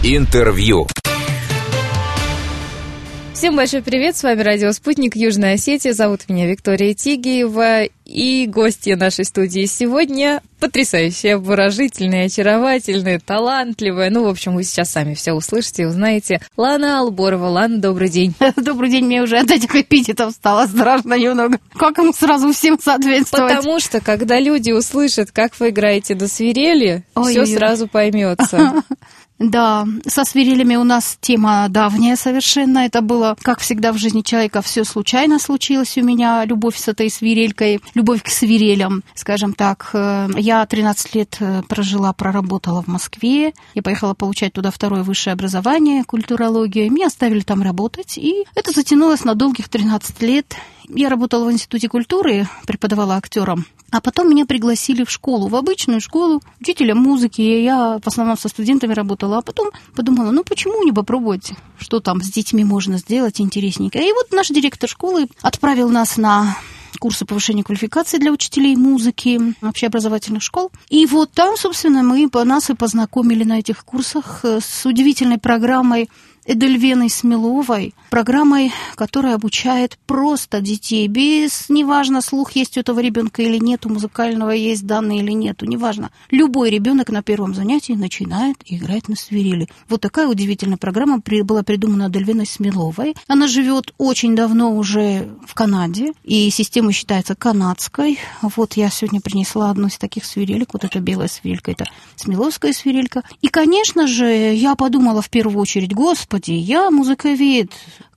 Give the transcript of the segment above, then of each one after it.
Интервью. Всем большой привет, с вами радио «Спутник», Южная Осетия. Зовут меня Виктория Тигиева. И гостья нашей студии сегодня потрясающая, обворожительная, очаровательная, талантливая. В общем, вы сейчас сами все услышите и узнаете. Лана Алборова. Лана, добрый день. Добрый день, мне уже от этих эпитетов стало страшно немного. Как им сразу всем соответствовать? Потому что, когда люди услышат, как вы играете на свирели, все сразу поймется. Да, со свирелями у нас тема давняя совершенно. Это было, как всегда в жизни человека, все случайно случилось у меня. Любовь с этой свирелькой, любовь к свирелям, скажем так. Я 13 лет проработала в Москве. Я поехала получать туда второе высшее образование, культурологию. Меня оставили там работать, и это затянулось на долгих 13 лет. Я работала в Институте культуры, преподавала актерам. А потом меня пригласили в школу, в обычную школу, учителя музыки. Я в основном со студентами работала. А потом подумала, почему не попробовать, что там с детьми можно сделать интересненько. И вот наш директор школы отправил нас на курсы повышения квалификации для учителей музыки общеобразовательных школ. И вот там, собственно, нас и познакомили на этих курсах с удивительной программой Эдельвены Смеловой, программой, которая обучает просто детей, неважно, слух есть у этого ребенка или нет, у музыкального есть данные или нету, неважно. Любой ребенок на первом занятии начинает играть на свирели. Вот такая удивительная программа была придумана Эдельвеной Смеловой. Она живет очень давно уже в Канаде, и система считается канадской. Вот я сегодня принесла одну из таких свирелек, вот эта белая свирелька, это смеловская свирелька. И, конечно же, я подумала в первую очередь, Господи, я музыковед.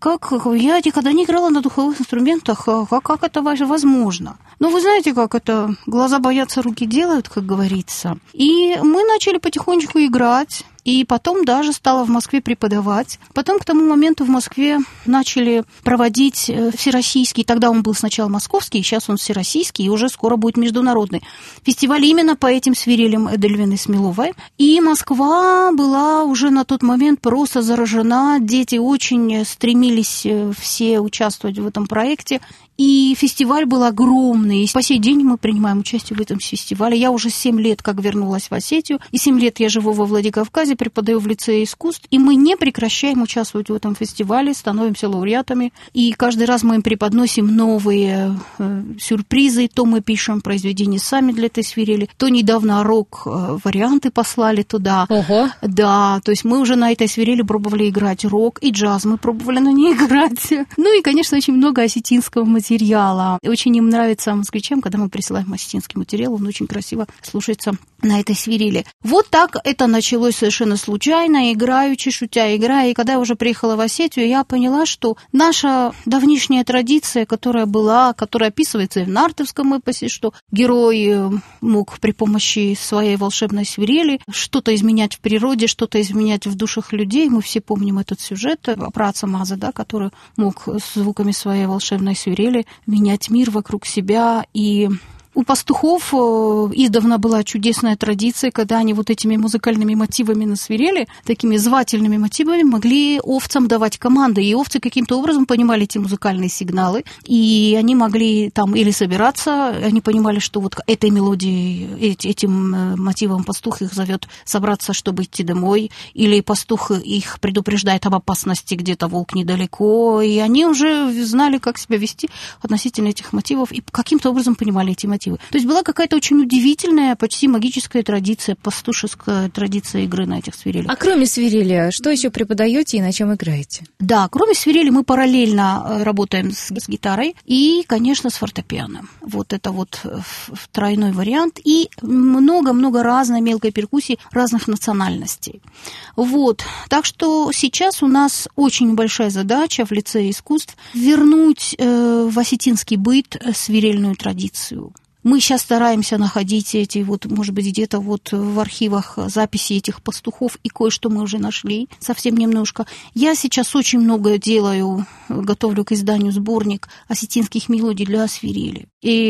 Я никогда не играла на духовых инструментах. Как это возможно? Вы знаете, как это? Глаза боятся, руки делают, как говорится. И мы начали потихонечку играть. И потом даже стала в Москве преподавать. Потом к тому моменту в Москве начали проводить всероссийский, тогда он был сначала московский, сейчас он всероссийский, и уже скоро будет международный фестиваль именно по этим свирелям Эдельвены Смеловой. И Москва была уже на тот момент просто заражена, дети очень стремились все участвовать в этом проекте. И фестиваль был огромный. И по сей день мы принимаем участие в этом фестивале. Я уже 7 лет как вернулась в Осетию, и 7 лет я живу во Владикавказе, преподаю в лицее искусств, и мы не прекращаем участвовать в этом фестивале, становимся лауреатами, и каждый раз мы им преподносим новые сюрпризы, то мы пишем произведения сами для этой свирели, то недавно рок-варианты послали туда. Ого. Да, то есть мы уже на этой свирели пробовали играть рок, и джаз мы пробовали на ней играть. И, конечно, очень много осетинского материала. Очень им нравится москвичам, когда мы присылаем осетинский материал, он очень красиво слушается на этой свирели. Вот так это началось совершенно случайно, играючи, шутя, играя. И когда я уже приехала в Осетию, я поняла, что наша давнишняя традиция, которая описывается и в нартовском эпосе, что герой мог при помощи своей волшебной свирели что-то изменять в природе, что-то изменять в душах людей. Мы все помним этот сюжет про отца Маза, который мог с звуками своей волшебной свирели менять мир вокруг себя. И у пастухов издавна была чудесная традиция, когда они вот этими музыкальными мотивами на свирели, такими звательными мотивами, могли овцам давать команды. И овцы каким-то образом понимали эти музыкальные сигналы, и они могли там или собираться, они понимали, что вот этой мелодией, этим мотивом пастух их зовет собраться, чтобы идти домой, или пастух их предупреждает об опасности, где-то волк недалеко, и они уже знали, как себя вести относительно этих мотивов, и каким-то образом понимали эти мотивы. То есть была какая-то очень удивительная, почти магическая традиция, пастушеская традиция игры на этих свирелях. А кроме свирели, что еще преподаете и на чем играете? Да, кроме свирели мы параллельно работаем с гитарой и, конечно, с фортепиано. Вот это вот тройной вариант. И много-много разной мелкой перкуссии разных национальностей. Вот. Так что сейчас у нас очень большая задача в лицее искусств вернуть в осетинский быт свирельную традицию. Мы сейчас стараемся находить эти, может быть, где-то в архивах записи этих пастухов, и кое-что мы уже нашли, совсем немножко. Я сейчас очень много готовлю к изданию сборник осетинских мелодий для свирели.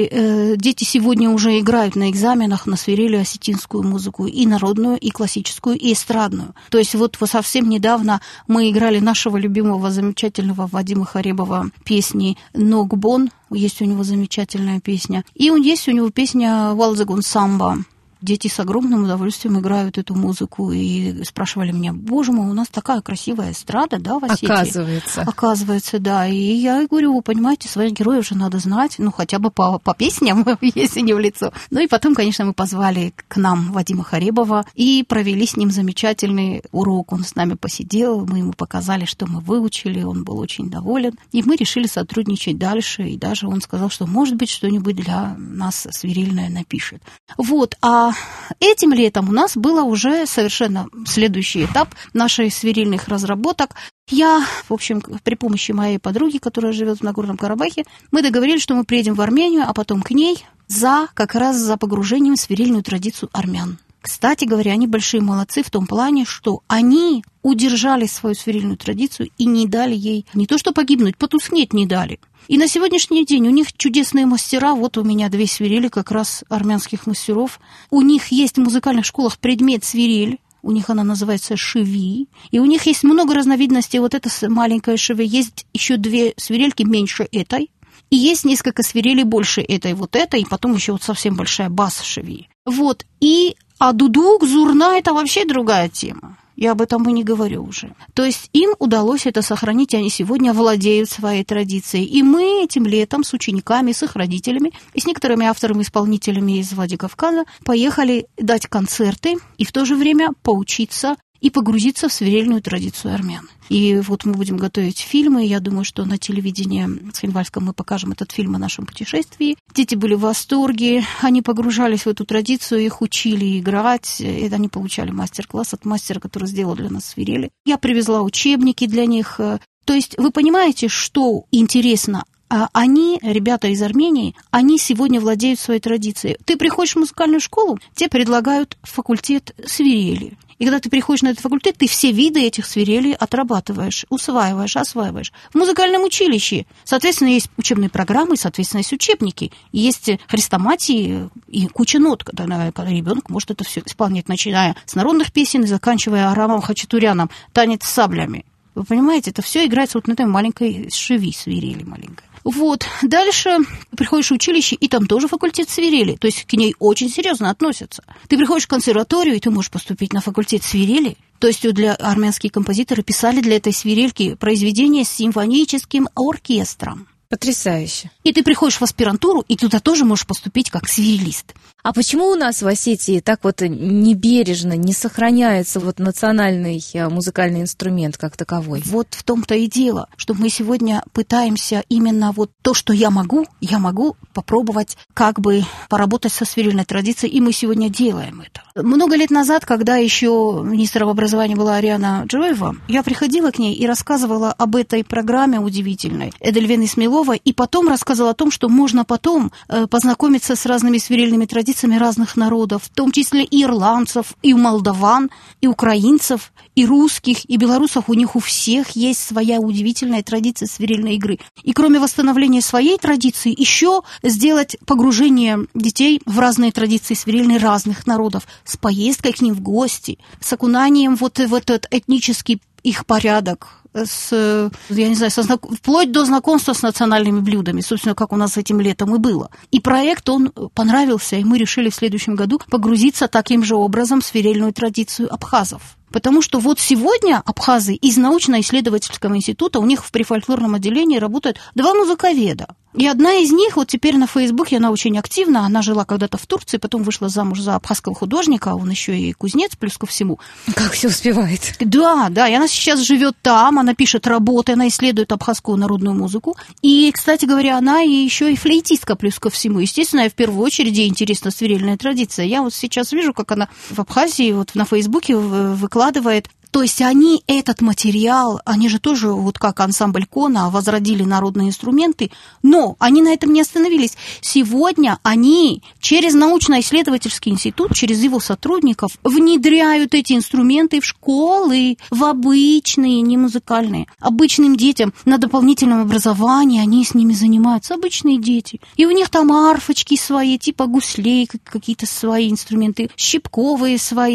И дети сегодня уже играют на экзаменах на свирели осетинскую музыку, и народную, и классическую, и эстрадную. То есть совсем недавно мы играли нашего любимого, замечательного Вадима Харебова песни «Ногбон». Есть у него замечательная песня. И есть у него песня «Валзагун самба». дети с огромным удовольствием играют эту музыку и спрашивали меня: боже мой, у нас такая красивая эстрада, да, в Осетии? Оказывается, да. И я говорю: вы понимаете, своих героев же надо знать, ну, хотя бы по песням, если не в лицо. Ну и потом, конечно, мы позвали к нам Вадима Харибова и провели с ним замечательный урок. Он с нами посидел, мы ему показали, что мы выучили, он был очень доволен. И мы решили сотрудничать дальше, и даже он сказал, что, может быть, что-нибудь для нас свирельное напишет. Вот, а этим летом у нас было уже совершенно следующий этап наших свирельных разработок. Я, в общем, при помощи моей подруги, которая живет в Нагорном Карабахе, мы договорились, что мы приедем в Армению, а потом к ней как раз за погружением в свирельную традицию армян. Кстати говоря, они большие молодцы в том плане, что они удержали свою свирельную традицию и не дали ей не то что погибнуть, потускнеть не дали. И на сегодняшний день у них чудесные мастера. Вот у меня 2 свирели как раз армянских мастеров. У них есть в музыкальных школах предмет свирель. У них она называется шиви. И у них есть много разновидностей. Вот эта маленькая шиви. Есть еще 2 свирельки меньше этой. И есть несколько свирелей больше этой, вот этой. И потом еще вот совсем большая бас-шиви. Вот. А дудук, зурна – это вообще другая тема. Я об этом и не говорю уже. То есть им удалось это сохранить, и они сегодня владеют своей традицией. И мы этим летом с учениками, с их родителями и с некоторыми авторами-исполнителями из Владикавказа поехали дать концерты и в то же время поучиться и погрузиться в свирельную традицию армян. И вот мы будем готовить фильмы. Я думаю, что на телевидении Цхинвальском мы покажем этот фильм о нашем путешествии. Дети были в восторге. Они погружались в эту традицию, их учили играть. И они получали мастер-класс от мастера, который сделал для нас свирели. Я привезла учебники для них. То есть вы понимаете, что интересно? Они, ребята из Армении, они сегодня владеют своей традицией. Ты приходишь в музыкальную школу, тебе предлагают факультет свирели. И когда ты приходишь на этот факультет, ты все виды этих свирелей отрабатываешь, усваиваешь, осваиваешь. В музыкальном училище, соответственно, есть учебные программы, соответственно, есть учебники, есть хрестоматии и куча нот, когда ребенок может это все исполнять, начиная с народных песен и заканчивая Арамом Хачатуряном, танец с саблями. Вы понимаете, это все играется вот на этой маленькой шиви, свирели маленькой. Вот. Дальше приходишь в училище, и там тоже факультет свирели. То есть к ней очень серьезно относятся. Ты приходишь в консерваторию, и ты можешь поступить на факультет свирели. То есть для армянские композиторы писали для этой свирельки произведения с симфоническим оркестром. Потрясающе. И ты приходишь в аспирантуру, и туда тоже можешь поступить как свирелист. А почему у нас в Осетии так вот небережно не сохраняется вот национальный музыкальный инструмент как таковой? Вот в том-то и дело, что мы сегодня пытаемся именно вот то, что я могу попробовать как бы поработать со свирельной традицией, и мы сегодня делаем это. Много лет назад, когда еще министром образования была Ариана Джоева, я приходила к ней и рассказывала об этой программе удивительной Эдельвейн Исмаилова, и потом рассказывала о том, что можно потом познакомиться с разными свирельными традициями разных народов, в том числе и ирландцев, и молдаван, и украинцев, и русских, и белорусов. У них у всех есть своя удивительная традиция свирельной игры. И кроме восстановления своей традиции, еще сделать погружение детей в разные традиции свирельные разных народов, с поездкой к ним в гости, с окунанием вот в этот этнический их порядок, вплоть до знакомства с национальными блюдами, собственно, как у нас этим летом и было. И проект, он понравился, и мы решили в следующем году погрузиться таким же образом в свирельную традицию абхазов. Потому что вот сегодня абхазы из научно-исследовательского института, у них в префольклорном отделении работают 2 музыковеда. И одна из них, вот теперь на Фейсбуке, она очень активна, она жила когда-то в Турции, потом вышла замуж за абхазского художника, он еще и кузнец, плюс ко всему. Как все успевает. Да, и она сейчас живет там, она пишет работы, она исследует абхазскую народную музыку. И, кстати говоря, она еще и флейтистка, плюс ко всему. Естественно, ей в первую очередь интересна свирельная традиция. Я вот сейчас вижу, как она в Абхазии вот на Фейсбуке выкладывает. То есть они этот материал, они же тоже, вот как ансамбль Кона, возродили народные инструменты, но они на этом не остановились. Сегодня они через научно-исследовательский институт, через его сотрудников внедряют эти инструменты в школы, в обычные, не музыкальные. Обычным детям на дополнительном образовании они с ними занимаются, обычные дети. И у них там арфочки свои, типа гуслей, какие-то свои инструменты, щипковые свои.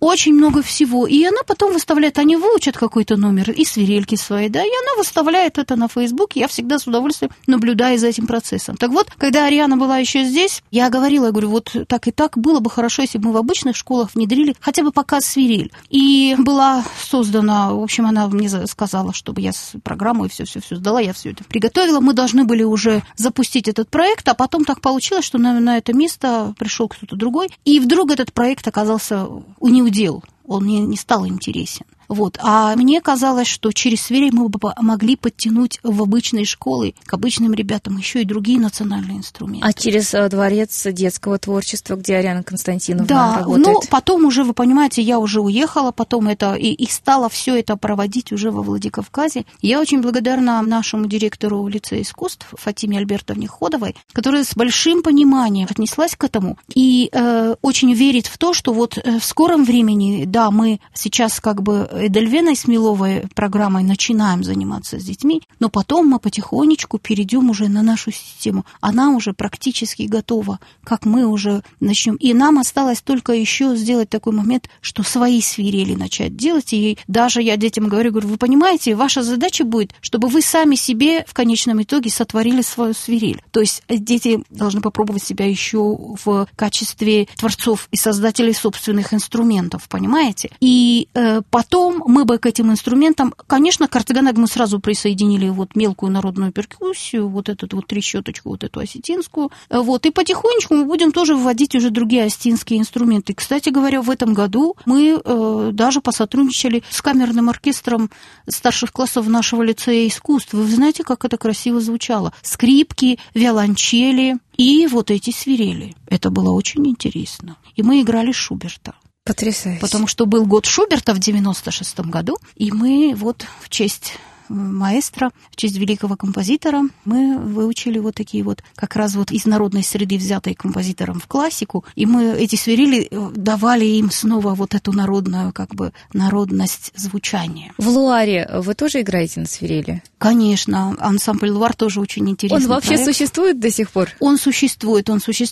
очень много всего. И она потом выставляет, они выучат какой-то номер и свирельки свои, да, и она выставляет это на Фейсбуке. Я всегда с удовольствием наблюдаю за этим процессом. Так вот, когда Ариана была еще здесь, я говорила, я говорю, вот так и так, было бы хорошо, если бы мы в обычных школах внедрили хотя бы показ свирель. И была создана, в общем, она мне сказала, чтобы я программу и все сдала, я все это приготовила. Мы должны были уже запустить этот проект, а потом так получилось, что на это место пришел кто-то другой, и вдруг этот проект оказался неудел, он мне не стал интересен. Вот. А мне казалось, что через свирель мы бы могли подтянуть в обычные школы к обычным ребятам еще и другие национальные инструменты. А через Дворец детского творчества, где Ариана Константиновна работает? Да, потом уже, вы понимаете, я уже уехала, потом это и стала все это проводить уже во Владикавказе. Я очень благодарна нашему директору лицея искусств Фатиме Альбертовне Ходовой, которая с большим пониманием отнеслась к этому и очень верит в то, что вот в скором времени, да, мы сейчас как бы Эдельвеной Смеловой программой начинаем заниматься с детьми, но потом мы потихонечку перейдем уже на нашу систему. Она уже практически готова, как мы уже начнем. И нам осталось только еще сделать такой момент, что свои свирели начать делать. И даже я детям говорю, вы понимаете, ваша задача будет, чтобы вы сами себе в конечном итоге сотворили свою свирель. То есть дети должны попробовать себя еще в качестве творцов и создателей собственных инструментов, понимаете? И потом мы бы к этим инструментам, конечно, к ортоганаг мы сразу присоединили вот мелкую народную перкуссию, вот эту вот трещоточку, вот эту осетинскую, вот, и потихонечку мы будем тоже вводить уже другие осетинские инструменты. Кстати говоря, в этом году мы даже посотрудничали с камерным оркестром старших классов нашего лицея искусств. Вы знаете, как это красиво звучало? Скрипки, виолончели и вот эти свирели. Это было очень интересно. И мы играли Шуберта. Потрясающе. Потому что был год Шуберта в 96-м году, и мы вот в честь маэстро, в честь великого композитора, мы выучили вот такие вот, как раз вот из народной среды, взятой композитором в классику, и мы эти свирели давали им снова вот эту народную, как бы, народность звучания. В Луаре вы тоже играете на свирели? Конечно, ансамбль «Луар» тоже очень интересный. Он вообще проект. Существует до сих пор? Он существует.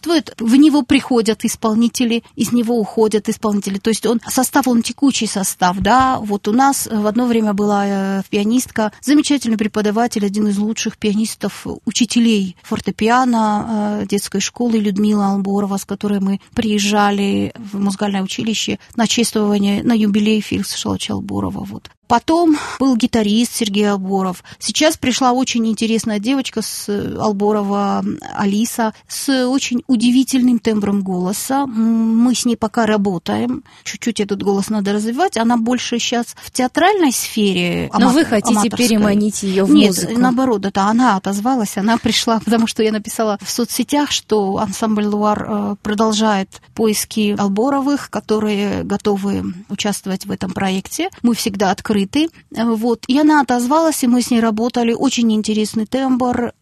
В него приходят исполнители, из него уходят исполнители. То есть состав, он текучий состав, да. Вот у нас в одно время была пианистка, замечательный преподаватель, один из лучших пианистов, учителей фортепиано детской школы Людмила Алборова, с которой мы приезжали в музыкальное училище на чествование, на юбилей Феликса Шалача Алборова. Вот. Потом был гитарист Сергей Алборов. Сейчас пришла очень интересная девочка с Алборова, Алиса, с очень удивительным тембром голоса. Мы с ней пока работаем. Чуть-чуть этот голос надо развивать. Она больше сейчас в театральной сфере. Но вы хотите переманить ее в музыку? Нет, наоборот, это она отозвалась, она пришла, потому что я написала в соцсетях, что ансамбль «Луар» продолжает поиски Алборовых, которые готовы участвовать в этом проекте. Мы всегда открыты. Вот. И она отозвалась, и мы с ней работали. Очень интересный тембр.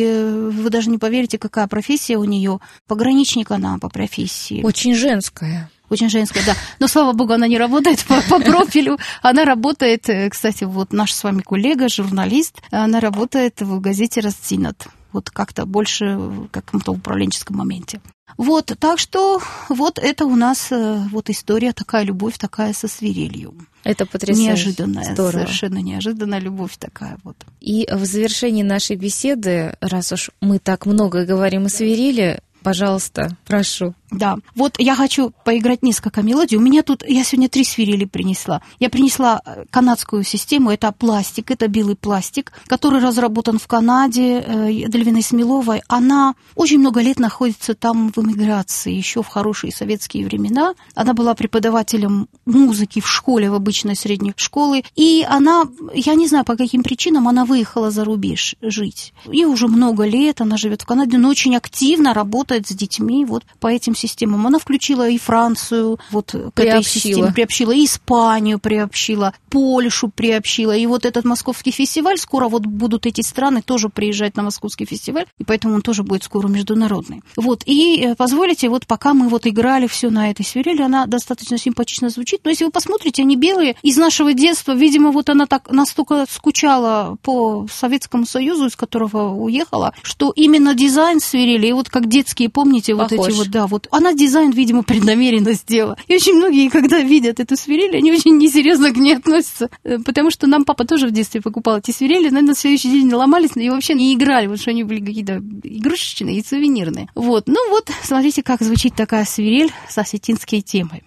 И вы даже не поверите, какая профессия у нее. Пограничник она по профессии. Очень женская. Очень женская, да. Но, слава богу, она не работает по профилю. Она работает, кстати, вот наш с вами коллега, журналист, она работает в газете «Ростинат». Вот как-то больше в каком-то управленческом моменте. Вот, так что вот это у нас вот история, такая любовь, такая со свирелью. Это потрясающе. Неожиданная, здорово. Совершенно неожиданная любовь такая вот. И в завершении нашей беседы, раз уж мы так много говорим о свирели, пожалуйста, прошу. Да, вот я хочу поиграть несколько мелодий. У меня тут, я сегодня 3 свирели принесла. Я принесла канадскую систему, это пластик, это белый пластик, который разработан в Канаде Эдельвиной Смеловой. Она очень много лет находится там в эмиграции, еще в хорошие советские времена. Она была преподавателем музыки в школе, в обычной средней школе. И она, я не знаю, по каким причинам, она выехала за рубеж жить. Ей уже много лет, она живет в Канаде, но очень активно работает с детьми вот по этим системам. Она включила и Францию вот к этой системе, приобщила и Испанию, приобщила, Польшу приобщила. И вот этот московский фестиваль, скоро вот будут эти страны тоже приезжать на московский фестиваль, и поэтому он тоже будет скоро международный. Вот, и позволите, вот пока мы вот играли все на этой свирели, она достаточно симпатично звучит, но если вы посмотрите, они белые, из нашего детства, видимо, вот она так настолько скучала по Советскому Союзу, из которого уехала, что именно дизайн свирели, и вот как детские, помните, вот похож. эти вот, да, вот Она дизайн, видимо, преднамеренно сделала. И очень многие, когда видят эту свирель, они очень несерьезно к ней относятся. Потому что нам папа тоже в детстве покупал эти свирели, но на следующий день ломались и вообще не играли, потому что они были какие-то игрушечные и сувенирные. Вот. Ну вот, смотрите, как звучит такая свирель с осетинской темой.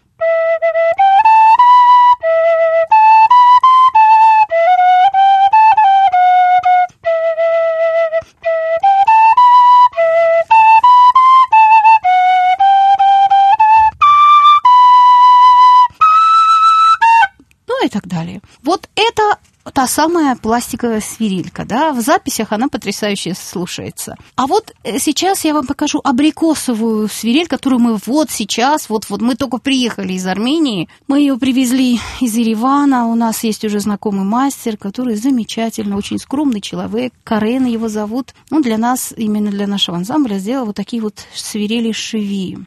И так далее. Вот это та самая пластиковая свирелька, да, в записях она потрясающе слушается. А вот сейчас я вам покажу абрикосовую свирель, которую мы вот сейчас, вот мы только приехали из Армении, мы ее привезли из Еревана, у нас есть уже знакомый мастер, который замечательно, очень скромный человек, Карен его зовут, он для нас, именно для нашего ансамбля, сделал вот такие вот свирели шеви.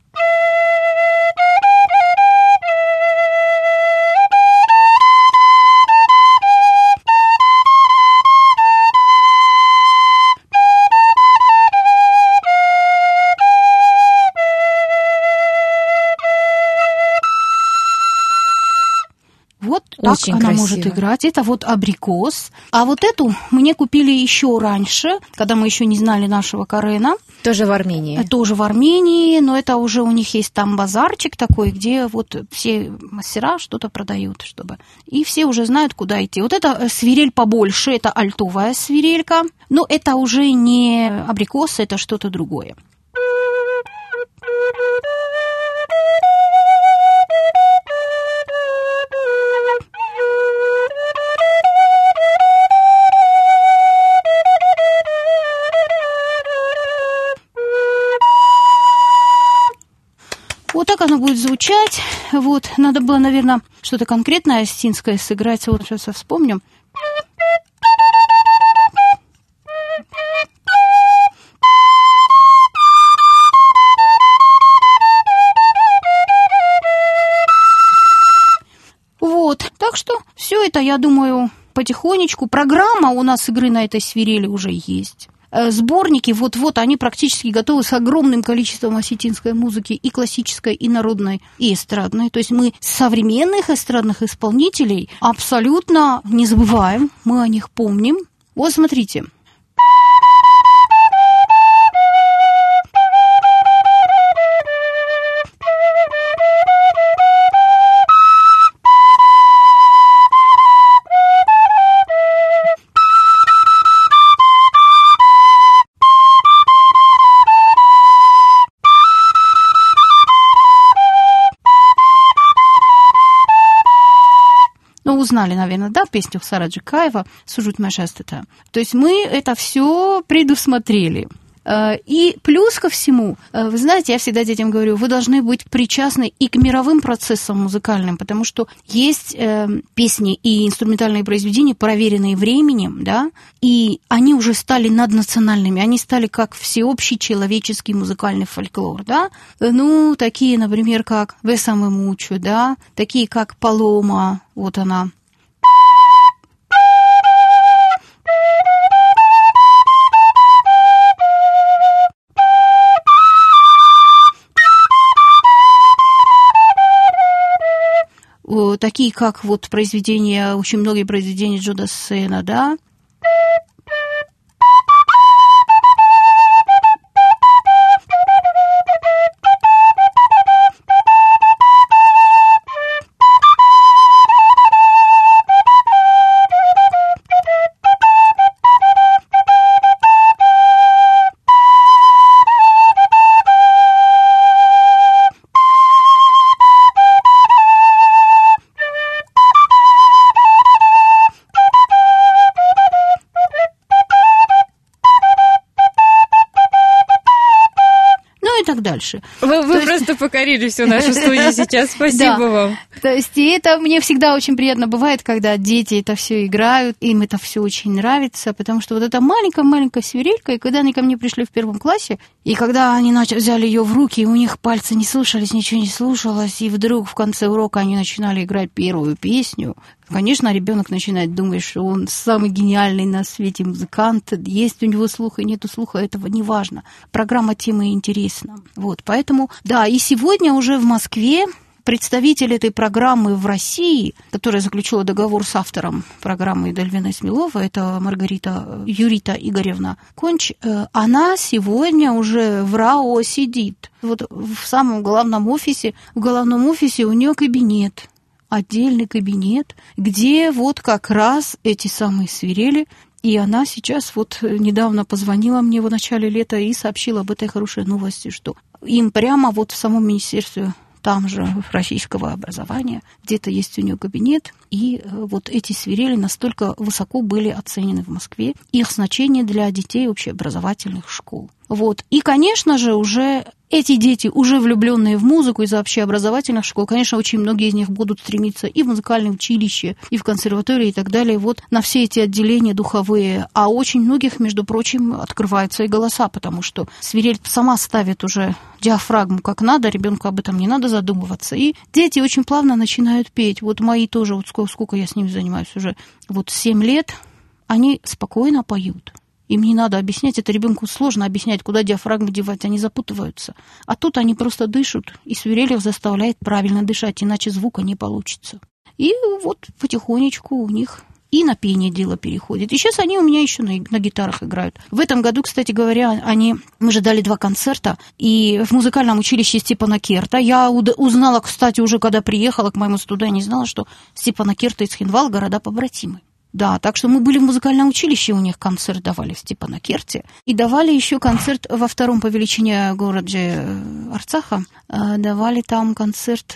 Вот так очень она красиво. может играть. Это вот абрикос. А вот эту мне купили еще раньше, когда мы еще не знали нашего Карена. Тоже в Армении. Тоже в Армении, но это уже у них есть там базарчик такой, где вот все мастера что-то продают, чтобы... И все уже знают, куда идти. Вот это свирель побольше, это альтовая свирелька, но это уже не абрикос, это что-то другое. Вот так оно будет звучать. Вот, надо было, наверное, что-то конкретное осетинское сыграть. Вот сейчас я вспомню. Вот, так что все это, я думаю, потихонечку. Программа у нас игры на этой свирели уже есть. Сборники, вот-вот, они практически готовы с огромным количеством осетинской музыки, и классической, и народной, и эстрадной. То есть мы современных эстрадных исполнителей абсолютно не забываем, мы о них помним. Вот смотрите. Узнали, наверное, да, песню Сара Джикаева «Сужут Машастата». То есть мы это все предусмотрели. И плюс ко всему, вы знаете, я всегда детям говорю, вы должны быть причастны и к мировым процессам музыкальным, потому что есть песни и инструментальные произведения, проверенные временем, да, и они уже стали наднациональными, они стали как всеобщий человеческий музыкальный фольклор, да, ну, такие, например, как «Весаме мучу», да, такие как «Палома», вот она. Такие, как вот произведения, очень многие произведения Джо Дассена, да. Дальше. Вы просто покорили всю нашу студию сейчас. Спасибо вам. То есть и это мне всегда очень приятно бывает, когда дети это все играют, им это все очень нравится, потому что вот эта маленькая свирелька, и когда они ко мне пришли в 1 классе, и когда они взяли ее в руки, и у них пальцы не слушались, ничего не слушалось, и вдруг в конце урока они начинали играть первую песню, конечно, ребенок начинает думать, что он самый гениальный на свете музыкант, есть у него слух и нету слуха, этого не важно. Программа темы интересна. Вот, поэтому, да, и сегодня уже в Москве представитель этой программы в России, которая заключила договор с автором программы Эдельвина Смелова, это Маргарита Юрита Игоревна Конч, она сегодня уже в РАО сидит. Вот в самом главном офисе, в головном офисе у нее кабинет, отдельный кабинет, где вот как раз эти самые свирели. И она сейчас вот недавно позвонила мне в начале лета и сообщила об этой хорошей новости, что им прямо вот в самом министерстве там же российского образования, где-то есть у нее кабинет, и вот эти свирели настолько высоко были оценены в Москве, их значение для детей общеобразовательных школ. Вот. И, конечно же, уже эти дети, уже влюбленные в музыку из общеобразовательных школ, конечно, очень многие из них будут стремиться и в музыкальное училище, и в консерватории, и так далее, вот на все эти отделения духовые. А очень многих, между прочим, открываются и голоса, потому что свирель сама ставит уже диафрагму как надо, ребенку об этом не надо задумываться. И дети очень плавно начинают петь. Вот мои тоже, вот сколько я с ними занимаюсь уже, вот 7 лет, они спокойно поют. Им не надо объяснять, это ребенку сложно объяснять, куда диафрагму девать, они запутываются. А тут они просто дышат, и свирель их заставляет правильно дышать, иначе звука не получится. И вот потихонечку у них и на пение дело переходит. И сейчас они у меня еще на гитарах играют. В этом году, кстати говоря, мы же дали 2 концерта, и в музыкальном училище Степана Керта. Я узнала, кстати, уже когда приехала к моему студу, я не знала, что Степана Керта и Цхинвал – города-побратимы. Да, так что мы были в музыкальном училище, у них концерт давали в Степанакерте. И давали еще концерт во 2-м по величине городе Арцаха. Давали там концерт.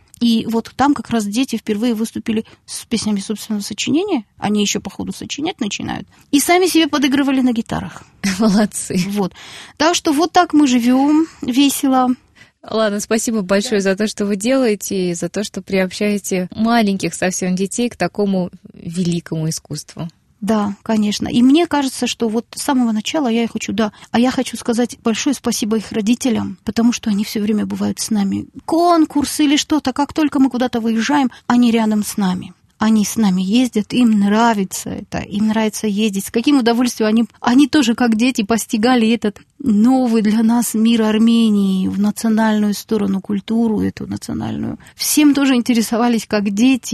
И вот там как раз дети впервые выступили с песнями собственного сочинения. Они еще по ходу сочинять начинают. И сами себе подыгрывали на гитарах. Молодцы. Вот. Так что вот так мы живем весело. Ладно, спасибо большое за то, что вы делаете, и за то, что приобщаете маленьких совсем детей к такому великому искусству. Да, конечно. И мне кажется, что вот с самого начала я хочу сказать большое спасибо их родителям, потому что они все время бывают с нами. Конкурс или что-то, как только мы куда-то выезжаем, они рядом с нами. Они с нами ездят, им нравится это, им нравится ездить. С каким удовольствием они тоже, как дети, постигали этот новый для нас мир Армении, в национальную сторону, культуру эту национальную. Всем тоже интересовались как дети,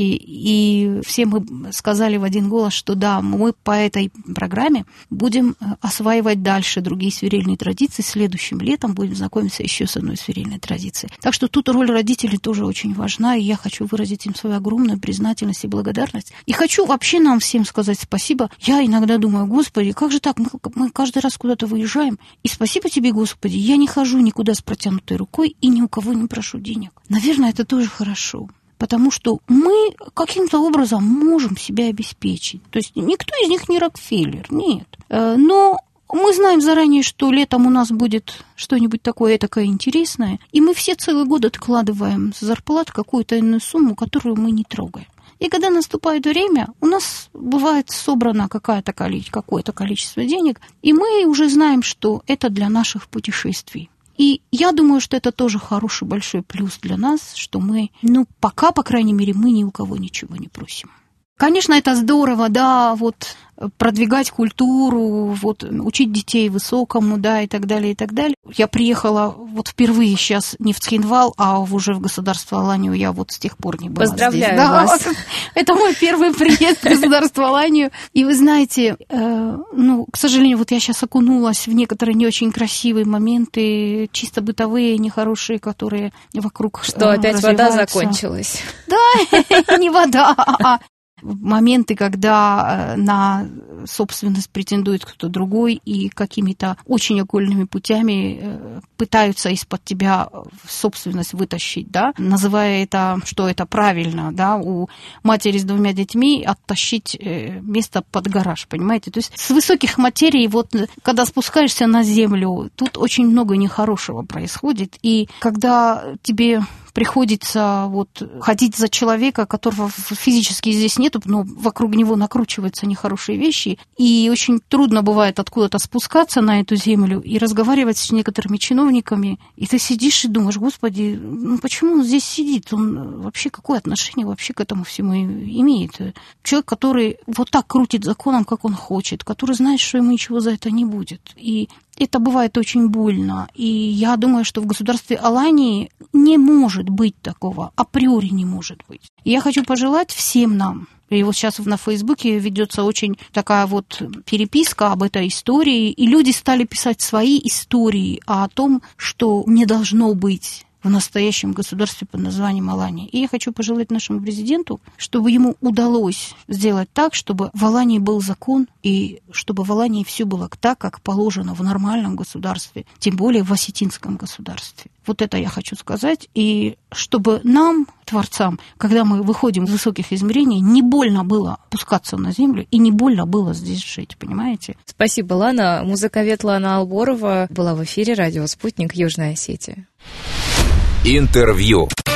и все мы сказали в один голос, что да, мы по этой программе будем осваивать дальше другие свирельные традиции. Следующим летом будем знакомиться еще с одной свирельной традицией. Так что тут роль родителей тоже очень важна, и я хочу выразить им свою огромную признательность и благодарность. И хочу вообще нам всем сказать спасибо. Я иногда думаю, Господи, как же так? Мы каждый раз куда-то выезжаем, и спасибо тебе, Господи, я не хожу никуда с протянутой рукой и ни у кого не прошу денег. Наверное, это тоже хорошо, потому что мы каким-то образом можем себя обеспечить. То есть никто из них не Рокфеллер, нет. Но мы знаем заранее, что летом у нас будет что-нибудь такое этакое интересное, и мы все целый год откладываем с зарплат какую-то иную сумму, которую мы не трогаем. И когда наступает время, у нас бывает собрано какое-то количество денег, и мы уже знаем, что это для наших путешествий. И я думаю, что это тоже хороший большой плюс для нас, что мы, пока, по крайней мере, мы ни у кого ничего не просим. Конечно, это здорово, да, вот продвигать культуру, вот учить детей высокому, да, и так далее, и так далее. Я приехала вот впервые сейчас не в Цхинвал, а уже в государство Аланию. Я вот с тех пор не была Поздравляю здесь. вас. Да, это мой первый приезд в государство Аланию. И вы знаете, к сожалению, вот я сейчас окунулась в некоторые не очень красивые моменты, чисто бытовые, нехорошие, которые вокруг Что опять вода закончилась. Да, не вода, а моменты, когда на собственность претендует кто-то другой и какими-то очень окольными путями пытаются из-под тебя собственность вытащить, да, называя это, что это правильно, да, у матери с 2 детьми оттащить место под гараж, понимаете? То есть с высоких материй, вот когда спускаешься на землю, тут очень много нехорошего происходит, и когда тебе приходится ходить за человека, которого физически здесь нету, но вокруг него накручиваются нехорошие вещи, и очень трудно бывает откуда-то спускаться на эту землю и разговаривать с некоторыми чиновниками, и ты сидишь и думаешь: Господи, почему он здесь сидит? Он вообще какое отношение вообще к этому всему имеет? Человек, который вот так крутит законом, как он хочет, который знает, что ему ничего за это не будет. И это бывает очень больно. И я думаю, что в государстве Алании не может быть такого, априори не может быть. И я хочу пожелать всем нам, и вот сейчас на Фейсбуке ведется очень такая переписка об этой истории, и люди стали писать свои истории о том, что не должно быть в настоящем государстве под названием Алания. И я хочу пожелать нашему президенту, чтобы ему удалось сделать так, чтобы в Алании был закон, и чтобы в Алании все было так, как положено в нормальном государстве, тем более в осетинском государстве. Вот это я хочу сказать. И чтобы нам, творцам, когда мы выходим в высоких измерений, не больно было опускаться на землю и не больно было здесь жить, понимаете? Спасибо, Лана. Музыковед Лана Алборова была в эфире радио «Спутник», Южная Осетия. Интервью.